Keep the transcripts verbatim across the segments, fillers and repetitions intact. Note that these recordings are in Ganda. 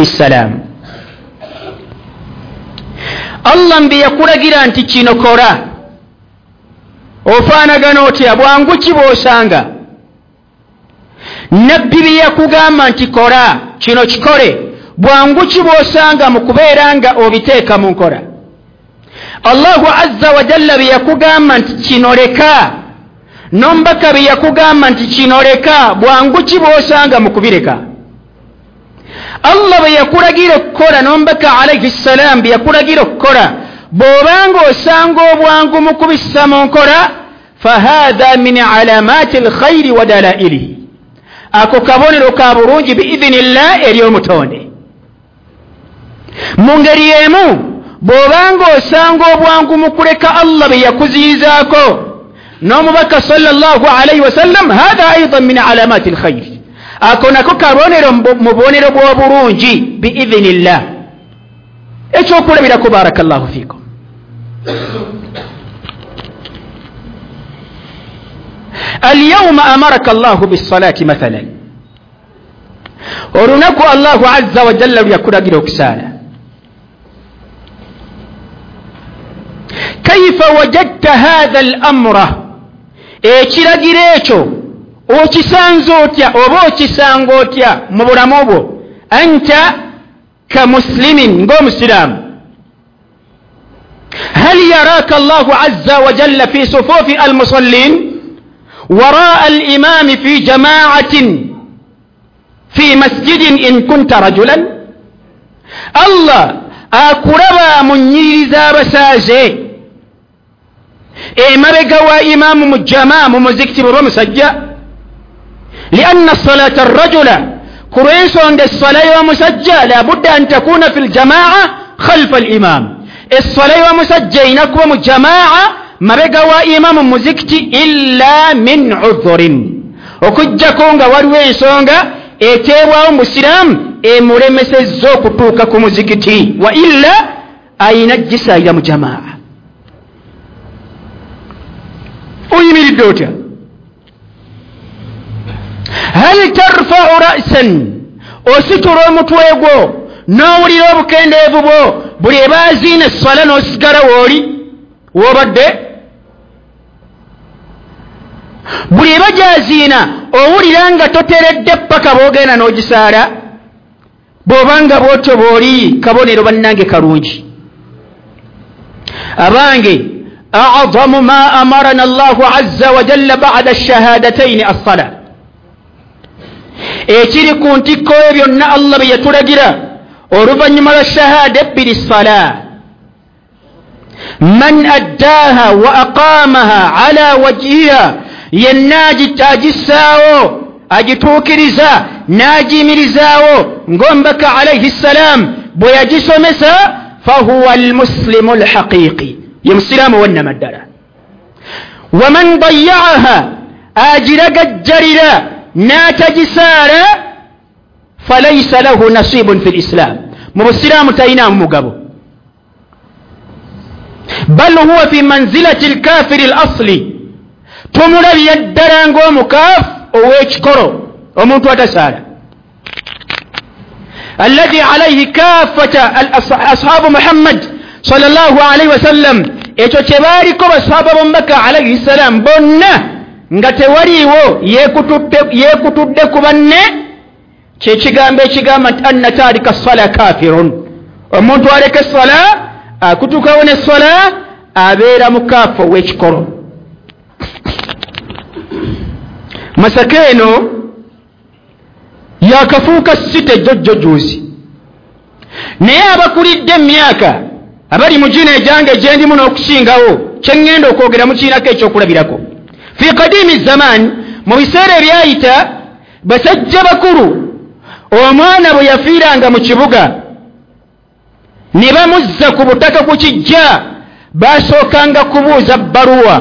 salam. Allah mbi yakulagira nti kino kola ofaanagana otya bwangu ki bw'osanga nabbi bye yakugamba nti kola kino kikole bwangu ki bw'osanga mu kubeera nga obiteeka mu nkola. Allahu azza wa jalla bye yakugamba nti kino leka n'omubaka bye yakugamba nti kino leka bwangu ki bw'osanga mu kubireka. Allah bwe yakulagira okukola n'omubaka alayhi salam bye yakulagira okukola bw'obanga osanga obwangu mu kubissa mu nkola fahadha min alamati alkhayri wa dalailihi, ako kabonero ka bulungi biidhinillah eri omutonde. Mu ngeri emu bw'obanga osanga obwangu mu kuleka Allah bye yakuziyizaako n'omubaka sallallahu alayhi wasallam hadha aidan min alamati alkhayri, ako nako kabonero mu bubonero bw'obulungi biidhinillah. Ekyokulabirako barakallahu fiikum. اليوم أمرك الله بالصلاة مثلا، ورنكو الله عز وجل يقول أجلك سالة. كيف وجدت هذا الأمر؟ إيشيرا جريشو أو تسانزوتيا أو تسانغوتيا مبرموبو أنت كمسلم قوم السلام. هل يراك الله عز وجل في صفوف المصلين وراء الإمام في جماعة في مسجد إن كنت رجلا؟ الله أكربا منيرزا بساجي إيه مرقوا إمام مجمع ممزكتب ومسجى، لأن الصلاة الرجل كريس عند الصلاة ومسجى لابد أن تكون في الجماعة خلف الإمام. الصلاة ومسجى نكوم جماعة مرقوا إمام مزكتي إلا من عذر، وكجاكونغا ورويسونغا eteebwawo musiraamu emulemesezza okutuuka ku muzikiti, wa illa ayinajjisayira mu jamaa. Oyimiridde otya? hal tarfa'u ra'san, ositula omutwe gwo n'owulira obukendeevu bwo buli ebaaziina esswala n'osigala wooli wobadde? Buli ebajaaziina owulira nga toteredde paka bw'ogenda n'ogisaala? bw'obanga bw'otyo bw'oli kabonero bannange kalungi. abange a'zamu ma amarana Allahu azza wa jalla ba'da ash-shahadatayn as-salah, ekiri ku ntikko byonna Allah bye yatulagira oluvannyuma lwa shahada ebbiri salah. man addaaha wa aqaamaha ala wajhiha, yenna agissaawo agituukiriza n'agiyimirizaawo ng'omubaka alayhi salam bwe yagisomesa, fahuwa almuslimu alhaqiqi, ye musiraamu wannamaddala. waman dayya'aha, agiragajjalira n'atagisaala, falaysa lahu nasibun fi lislam, mu busiraamu talinaamu mugabo. bal huwa fi manzilati alkafiri alasli, tumulabira ddala ng'omukaafu ow'ekikolo, omuntu atasaala. alladhi alayhi kaafata ashaabu Muhammad sallallahu alayhi wasallam, ekyo kye baaliko basahaba b'omubaka alayhi salam bonna nga tewaliiwo yeekutudde ku banne, kye kigambo ekigamba nti anna taarika ssala kaafirun, omuntu aleka essala akutukawo n'essala abeera mukaafu ow'ekikolo. Masaka eno yakafuuka site jjojjo juuzi, naye abakulidde emyaka abali mu gino egyange gye ndimu n'okusingawo kye ŋŋenda okwogeramu kiinako ekyokulabirako. fi qadiimi zaman, mu biseera ebyayita, basajja bakulu omwana bwe yafiiranga mu kibuga ne bamuzza ku butaka ku kijja, baasookanga kubuuza bbaluwa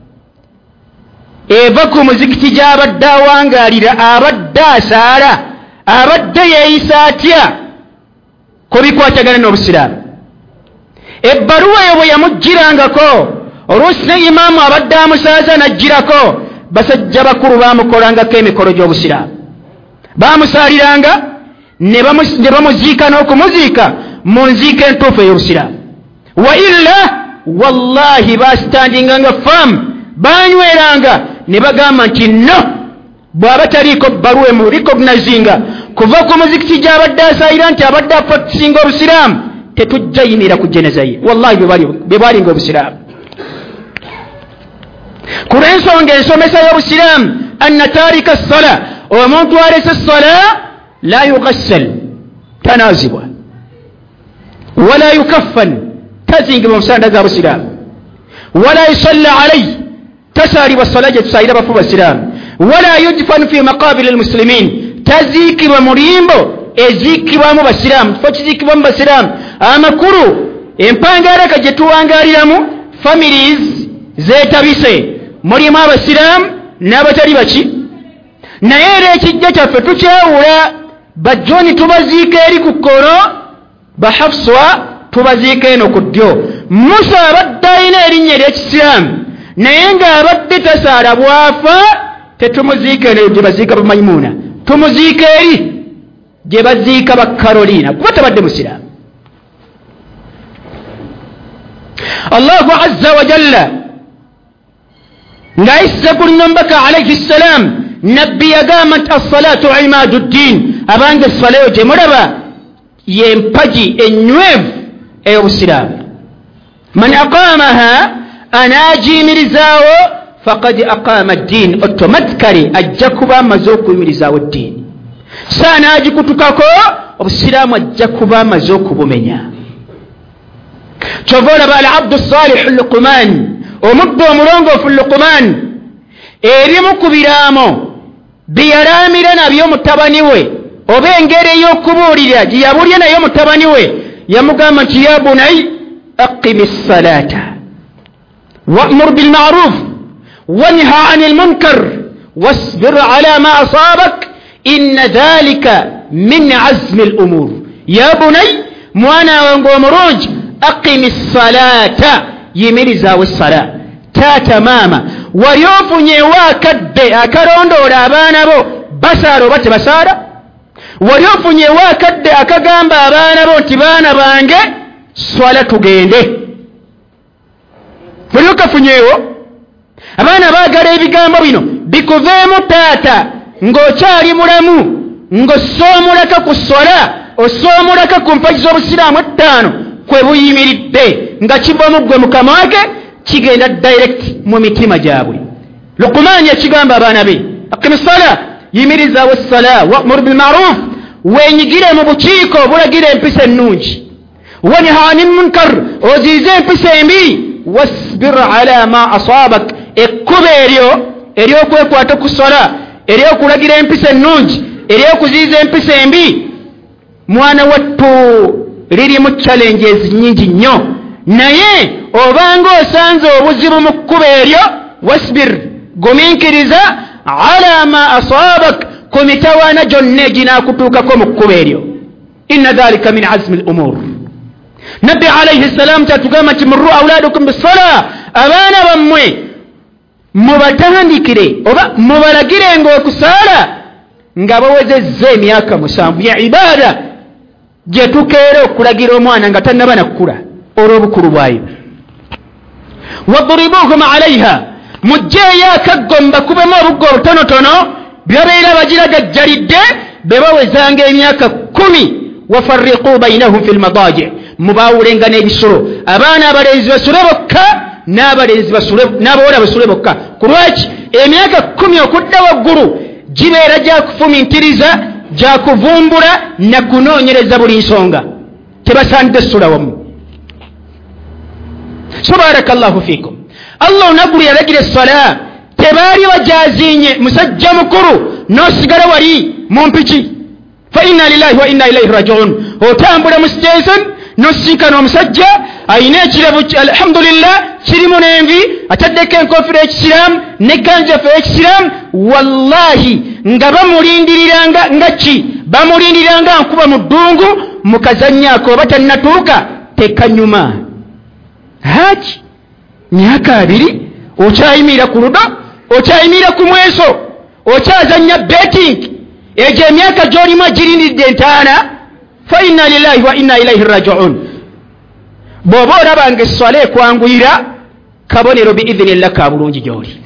eva ku muzikiti gy'abadde awangaalira, abadde asaala, abadde yeeyisa atya ku bikwatagana n'obusiraamu. ebbaluwa eyo bwe yamugirangako, oluusi ne imaamu abadde amusaaza n'aggirako, basajja bakulu baamukolangako emikolo gy'obusiraamu. Baamusaaliranga ne bamuziika n'okumuziika mu nziika entuufu ey'obusiraamu. Wa illa wallahi basitandinganga faamu banyweranga ne bagamba nti no bw'aba taliiko bbaluwa emu recognizinga kuva ku muzikiti gy'abadde asaayira nti abadde afakisinga obusiraamu tetujja yimira ku jeneza ye. Wallahi bwe bwalinga obusiraamu. Ku lw'ensonga ensomesa y'obusiraamu anna taarika ssala, omuntu alese ssala la yugassal, tanaazibwa, wala yukaffan, tazingibwa omusanda za busiraamu, wala yusalla alayhi, tasaalibwa ssala gye tusaayira bafu basiraamu, wala yudfanu fi maqabiri almuslimin, taziikibwa mu limbo eziikibwamu basiraamu. Kifo kiziikibwamu basiraamu amakulu empangaaraka gye tuwangaaliramu families zeetabise, mulimu abasiraamu n'abatali baki. Naye era ekijja kyaffe tukyawula, bajjoni tubaziika eri ku kkono, bahafswa tubaziika eno ku ddyo. Musa abadde alina erinnya ery'ekisiraamu naye ng'abadde tasaala bwafa tetumuziika eno gye baziika bamayimuuna, tumuziika eri gye baziika bakaroliina kuba tabadde musiraamu. Allahu azza wa jalla ng'ayisa ku Numbaka alayhi ssalaam, nabbi yagamba nti as-salaatu imaadu ddiin, abange essalayo gye mulaba y'empagi enywevu ey'obusiraamu. Man aqaamaha, anaagiyimirizaawo faqad aqaama ddiin, automatically ajja kuba amaze okuyimirizaawo ddiini. Saanaagikutukako obusiraamu ajja kuba amaze okubumenya. Kyova olaba al-abdu saalihu Luqmaan, omuddu omulongoofu Luqmaan, ebimu ku biraamo bye yalaamira nabyo mutabani we, oba engeri ey'okubuulira gye yabuulya nayo mutabani we, yamugamba nti ya bunayi aqimi ssalaata wa'mur bilma'ruuf wanha anil munkar wasbir ala ma asaabak inna dhalika min azmi al-umuur. Ya bunayi, mwana wange omulungi, aqimi ssalaata, yimirizaawo essala. Taata maama wali ofunyeewo akadde akalondoola abaana bo basaala oba tebasaala? Wali ofunyeewo akadde akagamba abaana bo nti baana bange swala tugende? Wali okafunyeewo? Abaana baagala ebigambo bino bikuveemu taata ng'okyali mulamu, ng'osoomulaka ku swala, osoomulaka ku mpagi z'obusiraamu ettaano kwe buyimiridde nga kiva mu ggwe mukama wake kigenda direct mu mitima gyabwe. Luqmaan yakigamba abaana be, aqimi ssala, yimirizaawo essala, wa'mur bilma'ruuf, weenyigire mu bukiiko obulagira empisa ennungi, wanha anil munkar, oziize empisa embi, wasbir ala ma asaabak, ekkuba eryo ery'okwekwata ku ssala, ery'okulagira empisa ennungi, ery'okuziiza empisa embi, mwana wattu lirimu challenges nyingi nnyo, naye obanga osanze obuzibu mu kkuba eryo, wasbir, gumiikiriza ala ma asaabak, ku mitawaana gyonna eginaakutuukako mu kkuba eryo. Inna dhalika min azmi al-umuur. Nabbi alayhi ssalaam kyatugamba nti murru awlaadukum bis-salaa, abaana bammwe mubatandikire oba mubalagirenga okusaala nga bawezezza emyaka musanvu. Ya ibaada gye tukeera okulagira omwana nga tannaba nakula olw'obukulu bwayo. wadribuuhum alayha, mujjeeyo akaggo mbakubemu obuggo obutonotono byabeera bagiragajjalidde be bawezanga emyaka kkumi. wafarriquu bainahum fi lmadaaji, mubaawulenga n'ebisulo, abaana abalenzi basule bokka n'abalenzi n'abawala basule bokka. Ku lwaki? Emyaka kkumi okudda waggulu gibeera gya kufumintiriza, gya kuvumbula na kunoonyereza buli nsonga, tebasaanidde ssula wamu. Subhanakallahu fiikum. Allah onagulu yalagira essala, tebaali bajazinye musajja mukulu n'osigala wali mu mpiki. Fa inna lillahi wa inna ilayhi raji'un. Otambula mu station n'osinkana omusajja ayina ekirabu alhamdulillah kirimu n'envi, ataddeko enkofiira y'ekisiraamu n'ekkanzu effe y'ekisiraamu, wallahi nga bamulindiriranga nga ki? Bamulindiriranga nkuba mu ddungu mu kazannyaako oba tannatuuka tekanyuma. Haki myaka abiri okyayimira ku ludo, okyayimira ku mweso, okyazannya betting, egyo emyaka gy'olimu agirindidde entaana fa inna lillahi wa inna ilaihi rajiun. bw'oba olaba nga esswala ekwanguyira kabonero biidhinillah ka bulungi gy'oli.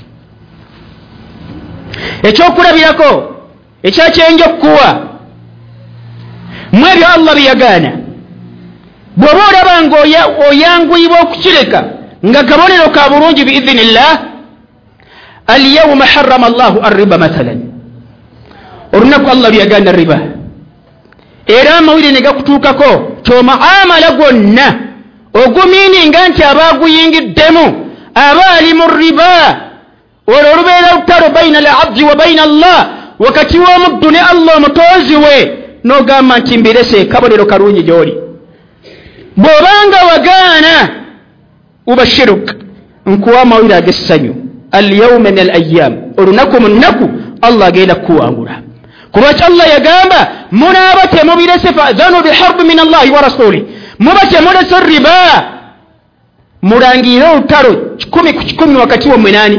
ekyokulabirako ekyakyenja okukuwa mu ebyo Allah byeyagaana, bw'oba olaba nga oyanguyibwa okukireka nga kabonero ka bulungi biidhinillah. alyawma harrama Allahu arriba mathalan, olunaku Allah byeyagaana riba, era amawulire ne gakutuukako kyomuamala gwonna ogumiininga nti abaaguyingiddemu aba ali mu riba. olwo olubeera lutalo baina al-abdi wa baina Allah, wakati w'omuddu ne Allah omutonzi we, n'ogamba nti mbirese kabonero kalungi gy'oli. bw'obanga wagaana ubashiruk, nkuwa amawulire ag'essanyu, alyawma min al-ayyam, olunaku mu nnaku Allah agenda kukuwangula. kubaki Allah yagamba munaaba temubirese fa'dhanu biharbi min Allahi wa rasuli, muba temulese riba, mulangirire olutalo kikumi ku kikumi wakati wa mwenani.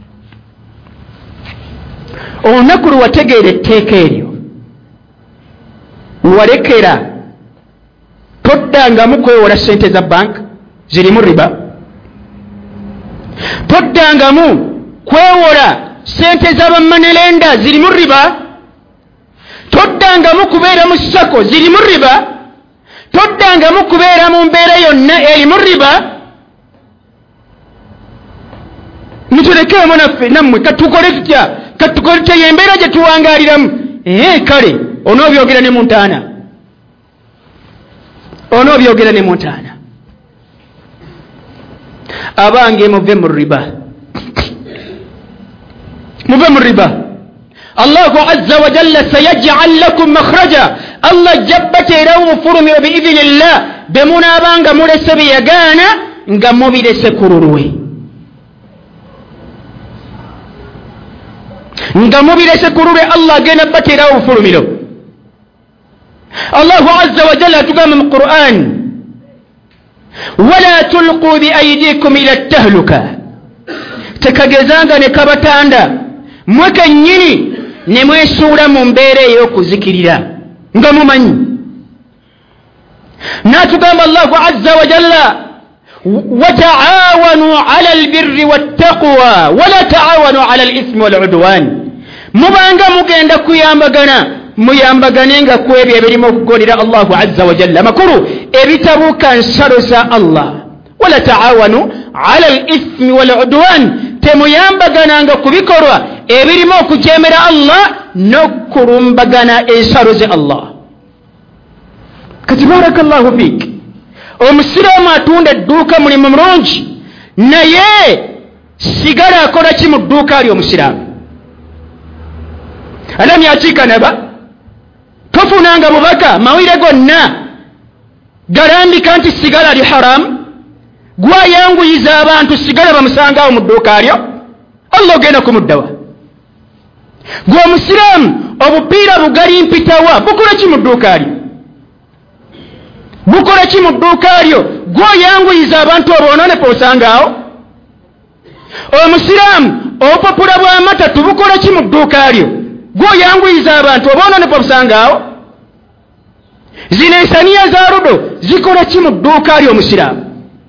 olunaku lwewategeera etteeka eryo walekera toddangamu kwewola sente za banka zirimu riba, toddangamu kwewola sente z'abamanelenda zirimu riba, toddangamu kubeera mu sako zirimu riba, toddangamu kubeera mu mbeera yonna erimu riba. mutulekeemu naffe nammwe katukole tutya, katukole tutya yembeera gye tuwangaaliramu. ee kale onoobyogera ne mu ntaana, onoobyogera ne mu ntaana. abange muve mu riba, muve mu riba. Allahu azza wa jalla sayaj'al lakum makhraja, Allah jabbateerawo mufulumiro biidhinillah be munaabanga mulese byeyagaana nga mubirese ku lulwe, nga mubirese ku lulwe. Allah agenda bateerawo bufulumiro. Allahu azza wa jalla atugamba mu Qur'an, wala tulqu biaydikum ila tahluka, tekagezanga ne kabatanda mwe kennyini ne mwesuula mu mbeera ey'okuzikirira nga mumanyi. n'atugamba Allahu azza wa jalla, wataawanu ala albirri wattaqwa wala taawanu ala alithmi waludwan, mubanga mugenda kuyambagana muyambaganenga ku ebyo ebirimu okugondera Allahu azza wa jalla makulu ebitabuuka nsalo za Allah. wala taawanu ala alithmi waludwan, temuyambagananga ku bikolwa ebirimu okujeemera Allah n'okulumbagana ensalo ze Allah. kati barakallahu fiik, omusiraamu atunda edduuka mulimu mulungi, naye sigala akola ki mu dduuka lyo omusiraamu? alam yakiika naba, tofunanga bubaka mawire gonna galambika nti sigala li haramu, gwayanguyiza abantu sigala bamusangawo mu dduuka lyo, Allah ogenda kumuddawa. gwe omusiraamu obupiira bugali mpitawa bukola ki mu dduuka lyo? bukola ki mu dduuka lyo? gwoyanguyiza abantu oboononefu osangaawo. omusiraamu obupapula bw'amatatu bukola ki mu dduuka lyo? gwoyanguyiza abantu oboononefu obusangaawo. zino ensaniya za ludo zikola ki mu dduuka lyo omusiraamu?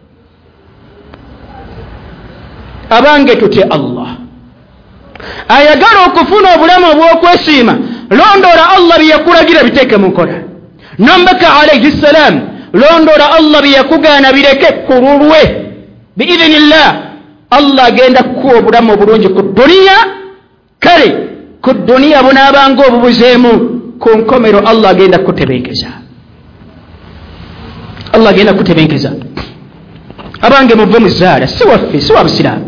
abange tutye Allah, ayagala okufuna obulamu obw'okwesiima, londoola Allah bye yakulagira biteeke mu nkola. Nambaka alayhi salam, londoola Allah bye yakugaana bireke ku lulwe biidhinillah. Allah agenda kukuwa obulamu obulungi ku duniya. kale ku duniya bunaabanga obubuzeemu, ku nkomero Allah agenda kutebenkeza. Allah agenda kutebenkeza. abange muve muzaala, si waffe, si wa busiraamu.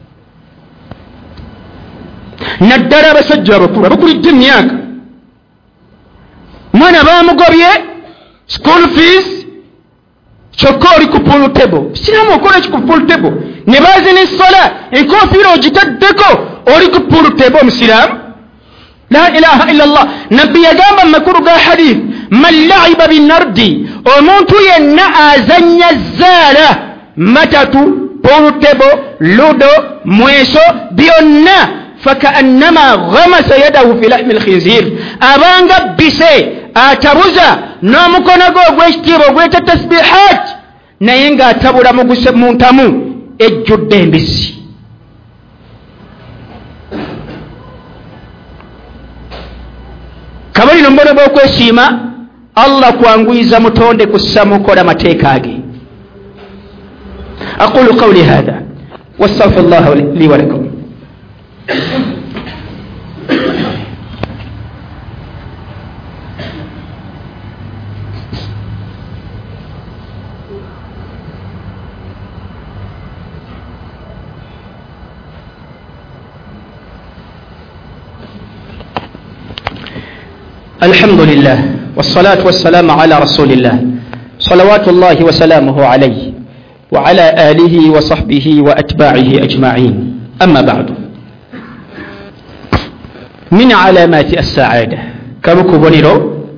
naddala abasajja abakulu abakulidde emyaka, mwana bamugobye school fees, kyokka oli ku pool table. Siraamu okola ki ku pool table? ne baazina essola enkofiira ogitaddeko, oli ku pool table omusiraamu? la ilaha illa Allah. nabbi yagamba mu makulu ga hadith, man laiba binardi, omuntu yenna azanya zaala, matatu, pool table, ludo, mweso, byonna, fakaannama ghamasa yadahu fi lahmi alkhinzir abanga bise atabuza n'omukono gwe ogw'ekitiibwa ogweta tasbihat naye ng'atabula mu ntamu ejjudde embisi. Kabalino mbono bw'okwesiima Allah kwanguyiza mutonde kussa mukola mateeka ge. aqulu qawli hadha wastaghfirullah li wa lakum. الحمد لله والصلاة والسلام على رسول الله صلوات الله وسلامه عليه وعلى آله وصحبه وأتباعه أجمعين. أما بعد، من علامات السعادة كبكو بنيرو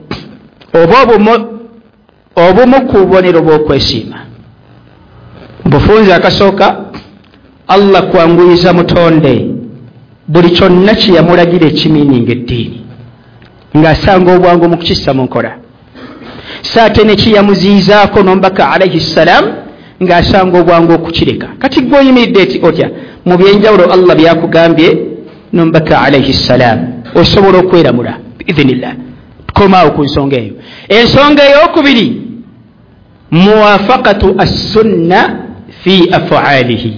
obu mukubonero bw'okwesiima bufunza akasooka Allah kwanguyiza mutonde buli kyonna kye yamulagira ekimiininga eddiini ng'asanga obwangu mu kukissa mu nkola. Saate ne kiyamuziizaako n'omubaka alayhi salaam ng'asanga obwangu okukireka. Kati gwe oyimiridde eti otya mu byenjawulo Allah byakugambye n'omubaka alayhi salaam osobola okweramula biidhinillah. Tukomaawo ku nsonga eyo. Ensonga ey'okubiri muwaafaqatu as-sunna fi af'aalihi,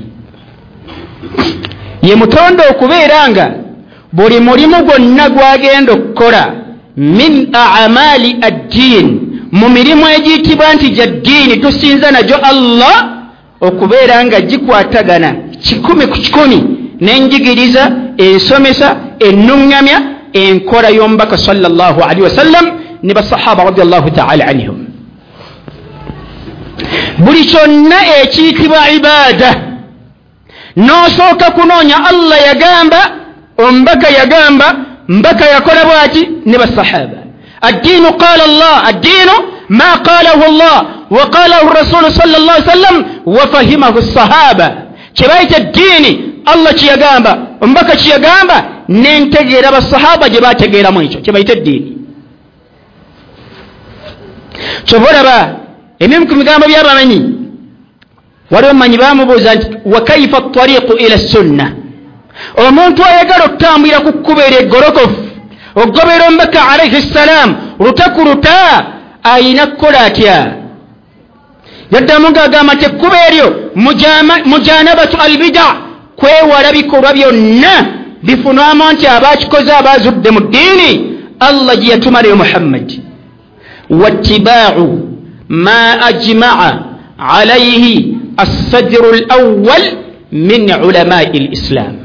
ye mutonde okubeera nga buli mulimu gwonna gwagenda okukola min a'maali ad-diin, mu mirimu egiyitibwa nti gya ddiini tusinza nagyo Allah, okubeera nga gikwatagana kikumi ku kikumi n'enjigiriza, ensomesa, ennuŋŋamya, enkola y'omubaka sallallahu alaihi wasallam ne basahaba radiyallahu ta'ala anhum. Buli kyonna ekiyitibwa ibaada n'osooka kunoonya Allah yagamba, omubaka yagamba, mbaka yakola bwati ne basahaba. الدين قال الله، الدين ما قاله الله وقاله الرسول صلى الله عليه وسلم وفهمه الصحابة. كبايت الدين الله كيغامبا mbaka kiyagamba nentegeera basahaba gye bategeera mu ekyo kyebayita eddiini. Kyobolaba emimu ku bigambo by'abamanyi waliwo omumanyi baamubuuza nti wa kaifa ttariiqu ila sunna, omuntu ayagala okutambulira ku kkubo ery'eggolokofu ogobera omubaka alayhi salaam lutaku luta ayina kukola atya? Yaddamu ng'agamba nti ekkubo eryo mujanabatu albida, kwewala bikolwa byonna bifunwamu nti abakikoze abazudde mu ddiini Allah gye yatuma nayo Muhammad. Wattibaa'u ma ajma'a alayhi as-sadru al-awwal min ulamaa'i al-islam,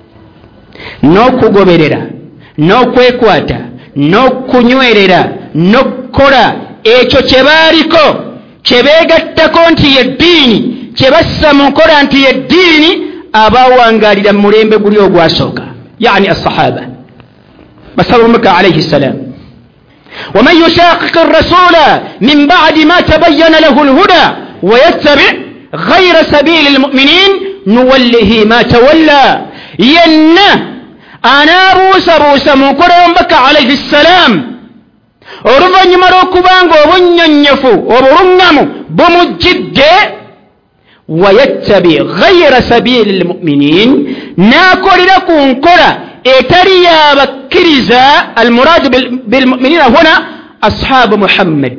n'okugoberera n'okwekwata n'okunywerera n'okukola ekyo kye baaliko kye beegattako nti ye ddiini, kye bassa mu nkola nti ye ddiini abawangaalira mu mulembe guli ogwasooka, yani as-sahaba basaba omubaka alayhi salaam. ومن يشاقق الرسول من بعد ما تبين له الهدى ويتبع غير سبيل المؤمنين نوله ما تولى. ين أنا بوسى بوسى مكر ينبك عليه السلام oluvannyuma lw'okubanga obunnyonnyofu obulungamu bumujjidde, wayattabi ghayra sabili lmuminin, n'akolera ku nkola etali yabakkiriza. almuraadu bilmuminina huna ashaabu Muhammad.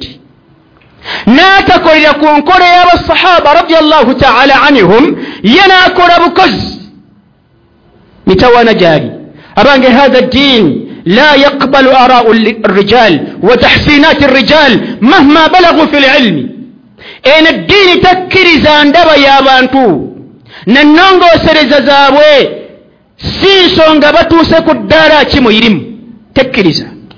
N'atakolera ku nkola y'abasahaba radiyallahu ta'ala anhum, ye n'akola bukozi mitawaana gyali abange hadha ddiin لا يقبل آراء الرجال وتحسينات الرجال مهما بلغوا في العلم. إن الدين تكرز عندما يابانتو ننونغو سرزازاوي سيسونغ باتو سكو الدارا كمو يرم تكرز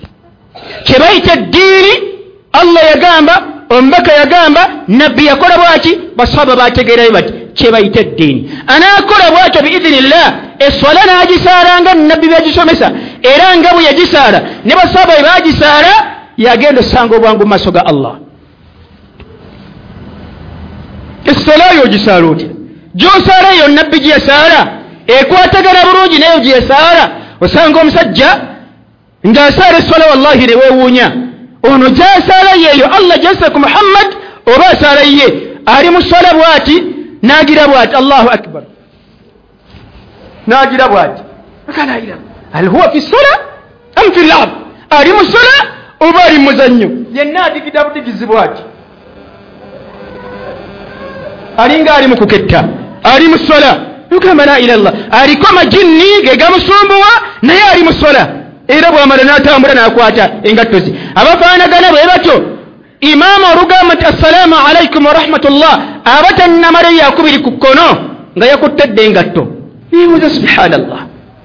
كبايت الدين الله يقامبا أمبك يقامبا نبي يقول بواتي بصحابة باتي قريبات كبايت الدين. أنا أقول بواتي بإذن الله الصلاة ناجي سارانغا النبي بيجي سومسا era nga bwe yagisaala ne basaba baagisaala yagenda osanga obwangu maaso ga Allah. Essala yo gisaala otya? Gy'osaala eyo nabbi gye yasaala ekwatagana bulungi nayo gyesaala osanga omusajja ng'asaala essola wallahi neweewuunya ono gy'asaala yeeyo Allah gy'assa ku Muhammad oba asaala ye ali mu ssola bw'ati n'agira bw'ati Allahu akbar n'agira bw'ati akalayira hal huwa fi ssola am fi lab ali mu ssola oba ali mu muzannyo yenna adigida budigizi bw'ati alinga ali mu kuketta ali mu ssola yukama la ilaha illallah aliko majinni ge gamusumbuwa naye ali mu ssola era bw'amala n'atambula n'akwata engatto ze abafaanagana bwe batyo imaamu olugamba nti assalaamu alaikum wa rahmatullah abatannamala yakubiri ku kkono nga yakuttedde engatto yeebuuza subhanallah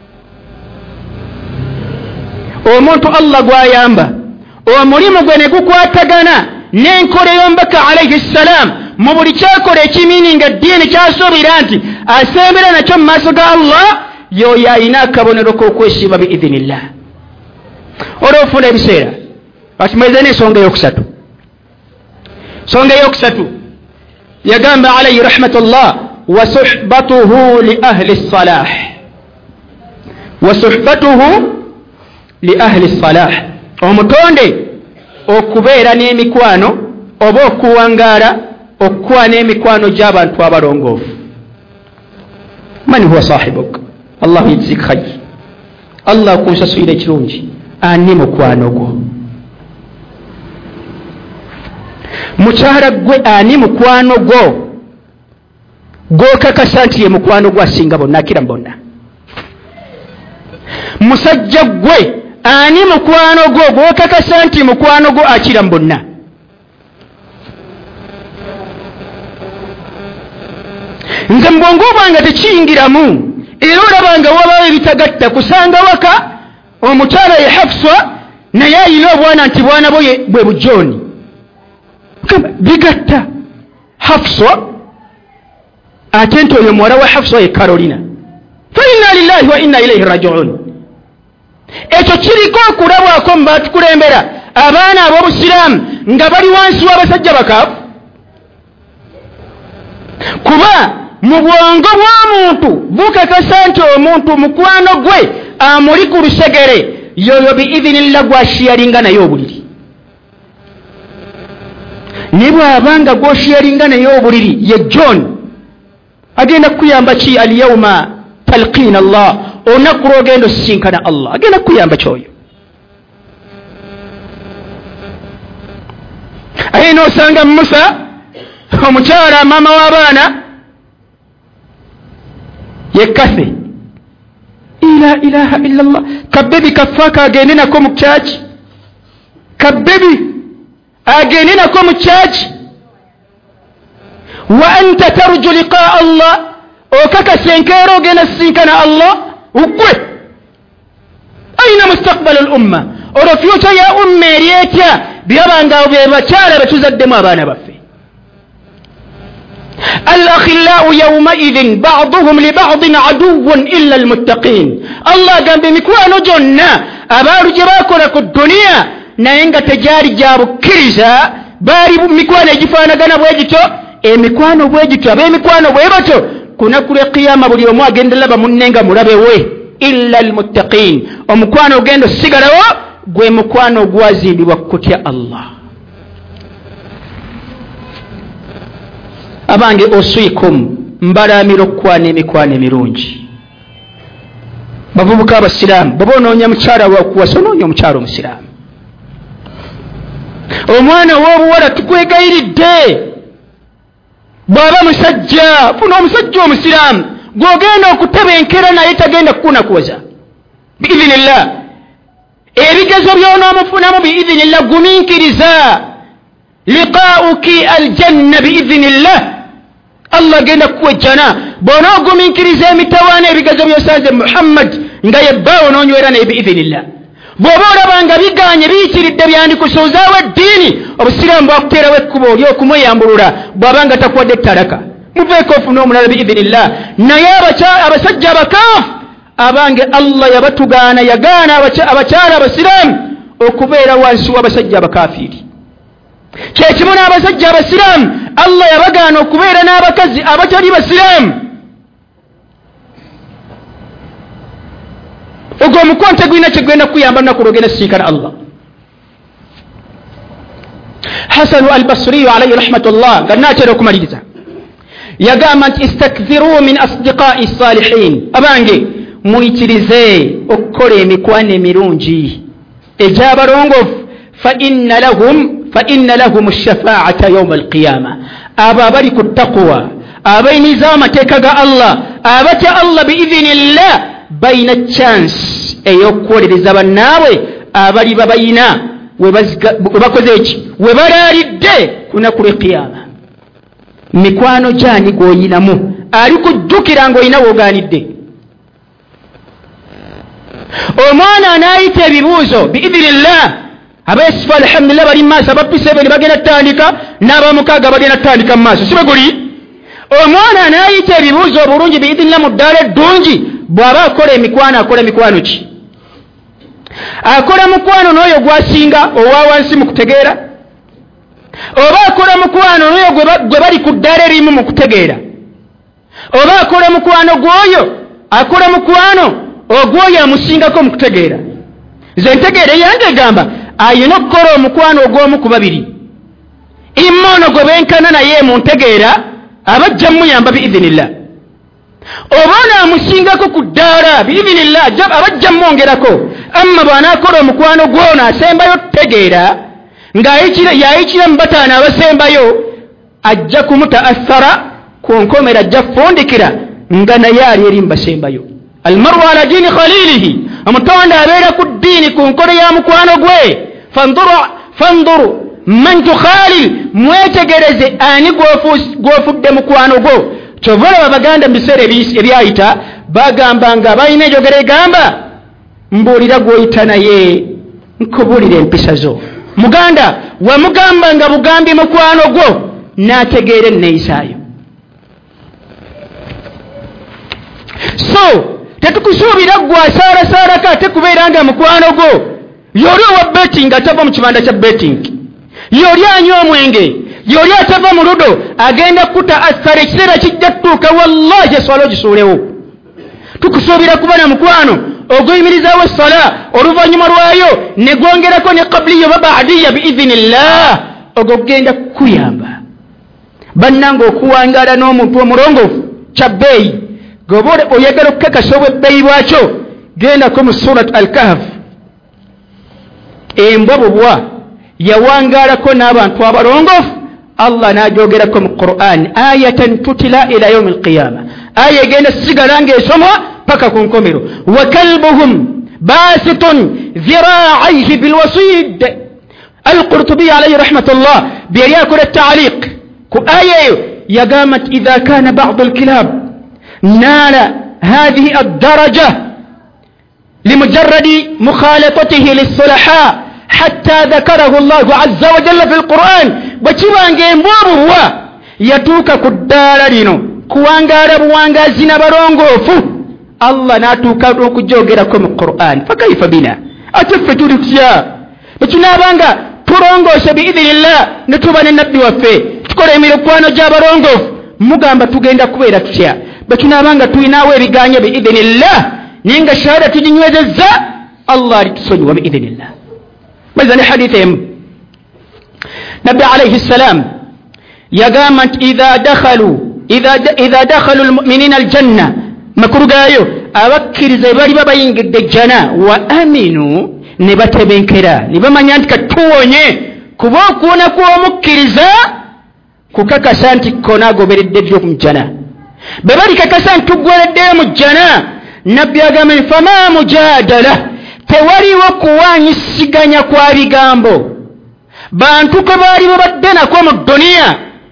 omuntu Allah gw'ayamba omulimu gwe ne gukwatagana n'enkola y'omubaka alaihi ssalaam mu buli kyakola ekimiininga ddiini kyasuubira nti asembera nakyo mu maaso ga Allah y'oyo ayina akabonero k'okwesiiba biidhinillah olwofuna ebiseera batumweze n'ensonga eyokusatu songa eyokusatu yagamba alayhi rahmatullah wa suhbatuhu li ahli ssalah wa suhbatuhu li ahli ssalah omutonde okubeera n'emikwano oba okuwangaala okuwa n'emikwano gy'abantu abalongoofu man huwa sahibuk Allah yajzik khayr Allah kunsasuyira ekirungi ani mukwano gwo mukyala gwe ani mukwano gwo gw'okakasa nti ye mukwano gwo asinga bonna akira bonna musajja gwe ani mukwano gwo gw'okakasa nti mukwano gwo akira bonna nze mbwongo bwange tekiyingiramu era olabanga wabaawo ebitagatta kusanga waka omukyala ye Hafsa naye ayina obwana nti bwana bwe bwe bujooni bigatta Hafsa ate nti oyo muwala wa Hafsa ye Carolina fa inna lillahi wa inna ilayhi raji'un ekyo kiriko okulabwako mu batukulembera abaana ab'obusiraamu nga bali wansi w'abasajja bakaafu kuba mu bwongo bw'omuntu bukakasa nti omuntu mukwano gwe amuli ku lusegere yoyo biidhinillah gwashiyalinga naye obuliri ne bw'abanga gwoshiyalinga naye obuliri ye John agenda kukuyamba ki alyawma talqiina Allah olunaku lw'ogenda osisinkana Allah agenda kukuyamba kyoyo aye n'osanga Musa omukyala maama w'abaana yekase ila ilaha illallah kabebi kafaka agende nako mu church kabebi agende nako mu church wa anta tarju liqa Allah okakasenkero ogenda sinkana Allah ugwe aina mustaqbal al umma oro future ya umma erietya byabanga bebakyala betuzaddemu abaana baffe الأخلاء يومئذ بعضهم لبعض عدو إلا المتقين الله قام بمكوانو جنة أبارو جباكو لكو الدنيا ناينغا تجاري جابو كريزا باري مكوانا جفانا غانا بويجتو اي مكوانو بويجتو ابي مكوانو بويجتو كنا كوري قيامة بولي وموا غند لبا مننغا مرابي وي إلا المتقين ومكوانو غندو سيغارو غوي مكوانو غوازي بوكوتيا الله abange oswikum mbalamiro kwana emikwana emirungi bavubuka abasiraamu baba onoonya mukyala wakuwasa onoonya omukyala omusiraamu omwana w'obuwala tukwegayiridde bw'aba musajja funa omusajja omusiraamu gw'ogenda okutebenkera naye tagenda kukunakuwaza biidhinillah ebigezo by'onoomufunamu biidhinillah gumiikiriza liqaa'uki aljanna biidhinillah Allah genda kuwejjana bona ogumiikiriza emitawaana ebigezo by'osanze Muhammad nga yebbaawo n'onywera naye biidhinillah bw'oba olabanga biganye biyitiridde byandikusuuzaawo eddiini obusiraamu bwakuteerawo ekkubo oli okumweyambulula bw'abanga takuwadde ettalaka muveeko ofuna omulala biidhinillah naye abasajja abakaafu abange Allah yabatugaana yagaana abakyala abasiraamu okubeera wansi w'abasajja abakafiiri kyekimu n'abasajja abasiraamu Allah yabagaana okubeera n'abakazi abatali basiraamu ogwo omukwano tegulina kyegenda kuyamba lunaku lwogenda sisinkana Allah. Hasanu al-Basri alayhi rahmatullah nga naatera okumaliriza yagamba nti istakthiruu min asdiqai salihin, abange muyitirize okukola emikwano emirungi egy'abalongoofu, fa inna lahum fa inna lahum ash-shafaa'ata yawma al-qiyama, abo abali ku taqwa, abayimirizawo amateeka ga Allah, abatya Allah biidhinillah, bayina chance ey'okuwolereza bannaabwe abali babayina we bakoze eki we balaalidde ku lunaku lw'eqiyama. mikwano gyani gw'oyinamu ali kujjukira ng'olina w'ogaanidde? omwana anaayita ebibuuzo biidhinillah, abeesifa alhamdulillah bali mu maaso, aba P seven bagenda ttandika, n'abamukaaga bagenda ttandika mu maaso, si bwe guli? omwana anaayita ebibuuzo obulungi biidhinillah mu ddaala eddungi, bw'aba akola emikwano akola mikwano ki? akola mukwano n'oyo gwasinga owa wansi mu kutegeera, oba akola mukwano n'oyo gwe bali ku ddaala erimu mu kutegeera, oba akola mukwano gw'oyo akola mukwano ogw'oyo amusingako mu kutegeera. nze ntegeere yange egamba ayina okukola omukwano ogw'omu ku babiri, imma ono gwe benkana naye mu ntegeera abajja muyamba biidhinillah, oba ono amusingako ku ddaala biidhinillah abajja mwongerako. amma bw'anaakola omukwano gw'ono asembayo tutegeera ng'ayikira mu bataano abasembayo, ajja kumutaathara ku nkomera, ajja kufundikira nga naye ali eri mu basembayo. almaru ala diini khalilihi, omutonda abeera ku ddiini ku nkola ya mukwano gwe. fanduru man tukhalil, mwetegereze ani gw'ofudde mukwano gwo. kyova olaba Abaganda mu biseera ebyayita bagamba nga balina enjogera egamba mbuulira gw'oyita naye nkubuulira empisa zo. muganda wamugamba nga bugambi mukwano gwo n'ategeera enneeyisaayo. so tetukusuubira gwe asaalaasaalako ate kubeera nga mukwano gwo y'oli owa betting atava mu kibanda kya betting, y'oli anywa omwenge, y'oli atava mu ludo agenda kuta asala, ekiseera kijja kutuuka wallahi eswala ogisuulewo. tukusuubira kuba na mukwano oguyimirizawo essala, oluvannyuma lwayo ne gwongerako ne qabliya oba baadiya biidhinillah, ogwo gugenda kukuyamba bannanga okuwangaala n'omuntu omulongoofu kya bbeeyi. goba oyagala okukakasa obwebbeeyi bwakyo, gendako mu surat al-kahf. embwa bubwa yawangaalako n'abantu abalongoofu, Allah n'ajogerako mu Qur'an, ayatan tutila ila yawm al-qiyama, aya egenda sigala ng'esomwa paka ku nkomero. wa kalbuhum basitun dhira'ayhi bilwasid. al-Qurtubi alayhi rahmatullah biyali akola ta'liq ku aya eyo yagamba nti idha kana ba'd al-kilab nala hadhihi ad-daraja limujarradi mukhalatatihi lis-sulaha hatta dhakarahu Allah azza wa jalla fi al-Qur'an, bwekibanga embwa bubwa yatuuka ku ddaala lino kuwangaala buwangazi n'abalongoofu, Allah n'atuuka okujogerako mu Qur'an. fakaifa bina, ate ffe tuli tutya bwe tunaabanga tulongoose biidhinillah ne tuba ne nabbi waffe tukola emikwano gy'abalongoofu, mugamba tugenda kubeera tutya bwe tunaabanga tulinaawo ebigaanya biidhinillah naye nga shahada tuginywezezza, Allah alitusonyiwa biidhinillah. maiza ne haditha emu nabbi alayhi ssalam yagamba nti idha dakhalu idha dakhalu almu'minina aljanna, makulu gaayo abakkiriza bali babayingidde jana, wa aminu ne batebenkera ne bamanya nti katuwonye kuba okuwona kw'omukkiriza kukakasa nti kona agoberedde ddyo mu jana. bwe balikakasa nti tuggwereddeyo mu jana, nabbi agamba fama mujadala, tewaliwo kuwanyisiganya kwa bigambo. bantu kwe baali babadde nako mu duniya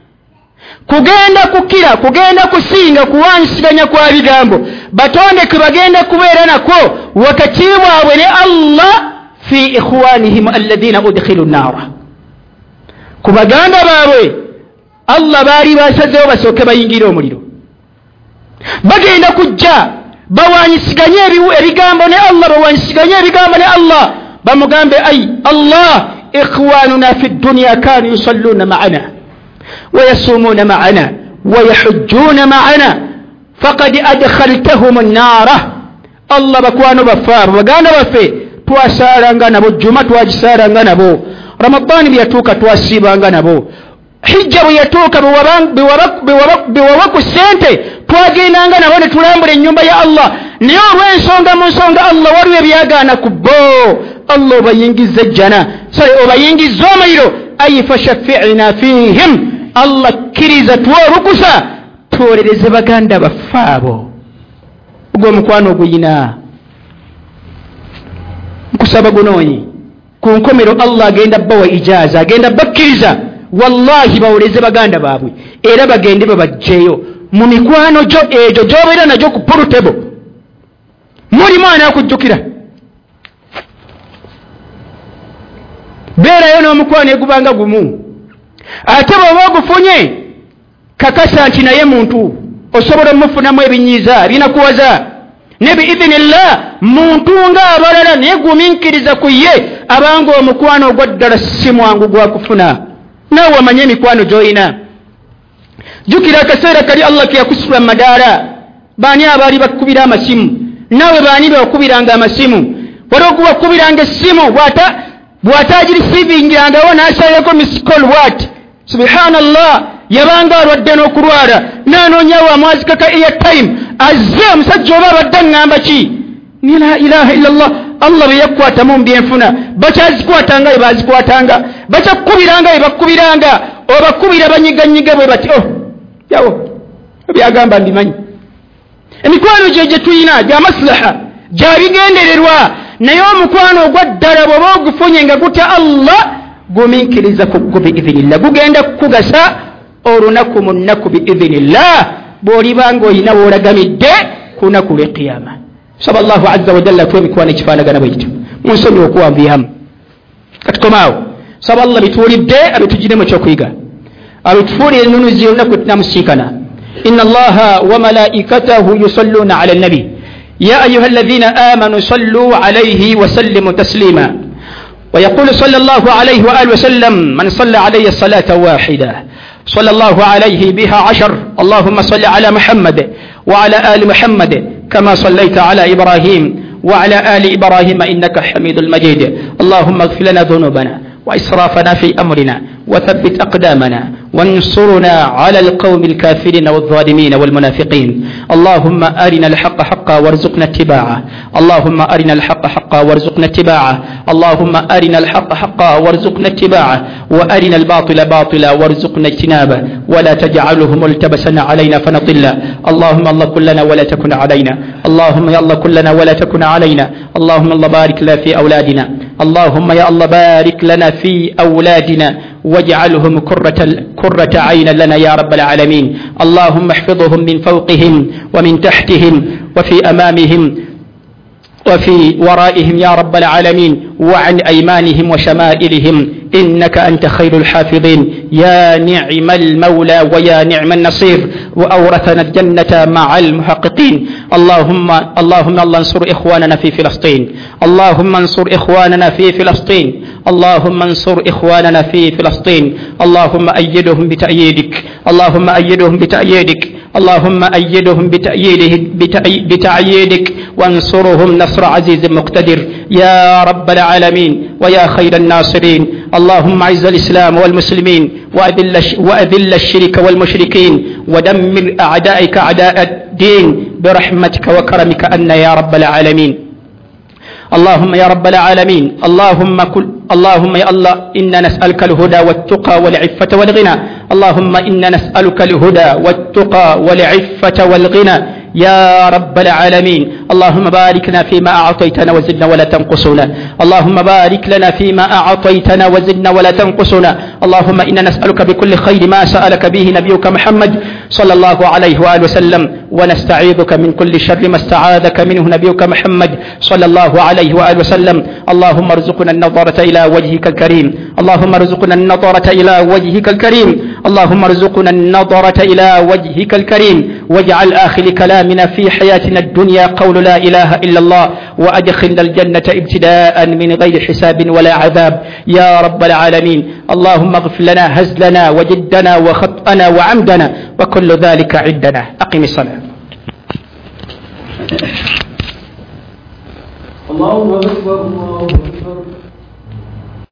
kugenda kukira kugenda kusinga kuwanyisiganya kwa bigambo, batonde kwe bagenda kubeera nako wakati bwabwe ne Allah fi ikhwanihim alladhina udkhilu an-nara. ku baganda baabwe Allah baali basazeewo basooke bayingire omuliro, bagenda kujja bawanyisiganye ebigambo ne Allah, bawanyisiganye ebigambo ne Allah, bamugambe ay Allah ikhwanuna fi dunya kanu yusalluna ma'ana wa yasumuna ma'ana wa yahujjuna ma'ana faqad adkhaltahum an-nara. Allah bakwano baffe abo baganda baffe twasaalanga nabo, juma twagisaalanga nabo, Ramadani bwe yatuuka twasiibanga nabo, hijja bwe yatuuka bewawa ku ssente twagendanga nabo ne tulambula ennyumba ya Allah. Naye olw'ensonga mu nsonga Allah waliwo ebyagaana ku bo, Allah obayingiza ejjana, sale obayingiza omuliro, ayi fashaffi'na fihim, Allah kkiriza tuwe olukusa twolereze baganda baffe abo. Ogwo omukwano oguyina nkusaba gunoonyi ku nkomero Allah agenda bawa ijaaza, agenda bakkiriza wallahi bawoleze baganda baabwe era bagende babajjeyo mu mikwano gyo egyo gy'obeera nagyo ku portable. Mulimu anaakujjukira, beerayo n'omukwano egubanga gumu, ate bw'oba ogufunye kakasa nti naye muntu osobola omufunamu ebinyiiza binakuwaza ne biidhinillah muntu ng'abalala naye gumiikiriza ku ye abanga omukwano ogwa ddala si mwangu gwakufuna. Naawe wamanye emikwano gy'olina. Jjukira akaseera kali Allah ke yakusula mu madaala, baani abaali bakubira amasimu, naawe baani bakubiranga amasimu, waliwo kubakubiranga essimu bw'ataagirisiivingirangawo n'asalirako misikol bw'ati subhanallah, yabanga alwadde n'okulwala n'anoonyawo amwazikaka airtime azze omusajja oba abadde ngamba ki ni la ilaha illallah. Allah bwe yakkwatamu mbyenfuna bakyazikwatanga bwe bazikwatanga, bakyakubiranga bwe bakubiranga, obakubira banyiganyiga bwe bati oh yawo byagamba mbimanyi. Emikwano gye gye tuyina gya maslaha gya bigendererwa, naye omukwano ogwa ddala bw'oba ogufunye nga gutya Allah gumiikiriza ku biidhinillah, gugenda kukugasa olunaku mu nnaku biidhinillah bw'oliba ng'olina w'olagamidde ku lunaku lw'eqiyama. Saba Allahu azza wa jalla tuwe mikwano ekifaanagana bwe kityo, munsonyi okuwanvuyamu. Katukomaawo, saba Allah bituwulidde abitugiremu ekyokuyiga, abitufuulire ennunuzi olunaku tunamusiikana. Inna Allaha wa malaikatahu yusalluna ala nabi ya ayuha alladhina amanu sallu alayhi wa sallimu taslima. ويقول صلى الله عليه وآله وسلم من صلى علي الصلاة واحدة صلى الله عليه بها عشر. اللهم صل على محمد وعلى آل محمد كما صليت على إبراهيم وعلى آل إبراهيم إنك حميد المجيد. اللهم اغفر لنا ذنوبنا وإسرافنا في أمرنا وثبت أقدامنا وانصرنا على القوم الكافرين والظالمين والمنافقين. اللهم أرنا الحق حقا وارزقنا اتباعه. اللهم أرنا الحق حقا وارزقنا اتباعه. اللهم أرنا الحق حقا وارزقنا اتباعه وأرنا الباطل باطلا وارزقنا اجتنابه ولا تجعله ملتبسا علينا فنضل. اللهم الله كلنا ولا تكن علينا. اللهم يا الله كلنا ولا تكن علينا. اللهم الله بارك لنا في أولادنا. اللهم يا الله بارك لنا في أولادنا واجعلهم كرة, كرة عين لنا يا رب العالمين. اللهم احفظهم من فوقهم ومن تحتهم وفي أمامهم وفي ورائهم يا رب العالمين وعن أيمانهم وشمائلهم إنك أنت خير الحافظين. يا نعم المولى ويا نعم النصير وأورثنا الجنة مع المحققين. اللهم اللهم الله انصر إخواننا في فلسطين. اللهم انصر إخواننا في فلسطين. اللهم انصر إخواننا في فلسطين. اللهم أيدهم بتأييدك. اللهم أيدهم بتأييدك. اللهم أيدهم بتأييده بتأييدك وانصرهم نصر عزيز مقتدر يا رب العالمين ويا خير الناصرين. اللهم اعز الإسلام والمسلمين وأذل, وأذل الشرك والمشركين ودمر أعدائك أعداء الدين برحمتك وكرمك أن يا رب العالمين. اللهم يا رب العالمين اللهم كل اللهم يا الله إنا نسألك الهدى والتقى والعفة والغنى. اللهم إنا نسألك الهدى والتقى والعفة والغنى يا رب العالمين. اللهم بارك لنا فيما أعطيتنا وزدنا ولا تنقصنا. اللهم بارك لنا فيما أعطيتنا وزدنا ولا تنقصنا. اللهم إنا نسألك بكل خير ما سألك به نبيك محمد صلى الله عليه وآله وسلم ونستعيذك من كل شر ما استعاذك منه نبيك محمد صلى الله عليه وآله وسلم. اللهم ارزقنا النظرة إلى وجهك الكريم. اللهم ارزقنا النظرة إلى وجهك الكريم. اللهم ارزقنا النظرة إلى وجهك الكريم واجعل آخر كلامنا في حياتنا الدنيا قول لا إله إلا الله وأدخلنا الجنة ابتداء من غير حساب ولا عذاب يا رب العالمين. اللهم اغفر لنا هزلنا وجدنا وخطأنا وعمدنا وكل ذلك عندنا. أقم الصلاة. Allahu akbar, Allahu akbar.